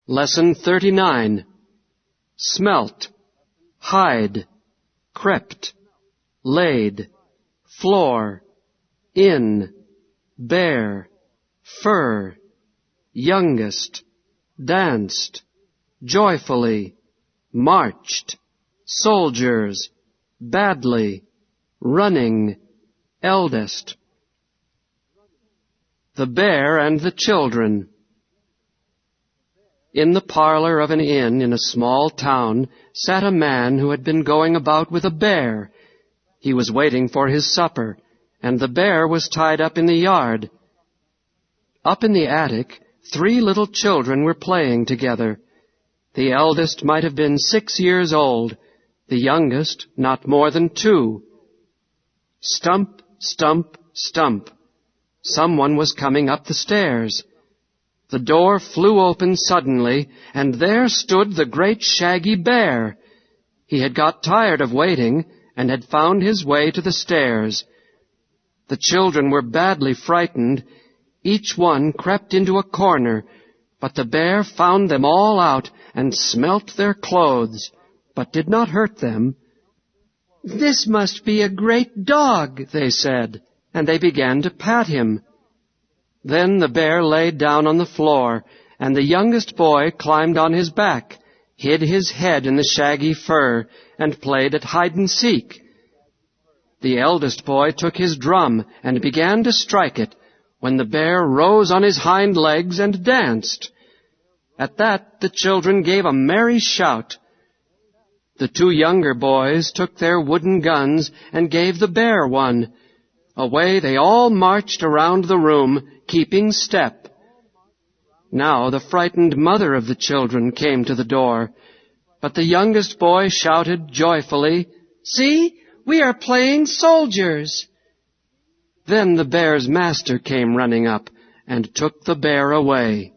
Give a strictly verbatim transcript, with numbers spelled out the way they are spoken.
Lesson thirty-nine. Smelt, hide, crept, laid, floor, in, bear, fur, youngest, danced, joyfully, marched, soldiers, badly, running, eldest. The Bear and the Children. In the parlor of an inn in a small town sat a man who had been going about with a bear. He was waiting for his supper, and the bear was tied up in the yard. Up in the attic, three little children were playing together. The eldest might have been six years old, the youngest not more than two. Stump, stump, stump. Someone was coming up the stairs. The door flew open suddenly, and there stood the great shaggy bear. He had got tired of waiting and had found his way to the stairs. The children were badly frightened. Each one crept into a corner, but the bear found them all out and smelt their clothes, but did not hurt them. "This must be a great dog," they said, and they began to pat him. Then the bear laid down on the floor, and the youngest boy climbed on his back, hid his head in the shaggy fur, and played at hide-and-seek. The eldest boy took his drum and began to strike it, when the bear rose on his hind legs and danced. At that the children gave a merry shout. The two younger boys took their wooden guns and gave the bear one. Away they all marched around the room, keeping step. Now the frightened mother of the children came to the door, but the youngest boy shouted joyfully, "See, we are playing soldiers!" Then the bear's master came running up and took the bear away.